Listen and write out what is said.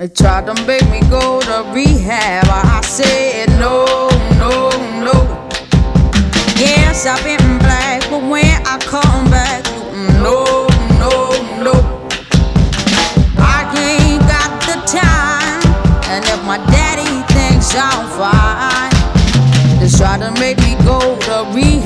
They tried to make me go to rehab. I said no, no, no. Yes, I've been black, but when I come back, no, no, no. I ain't got the time, and if my daddy thinks I'm fine, they try to make me go to rehab.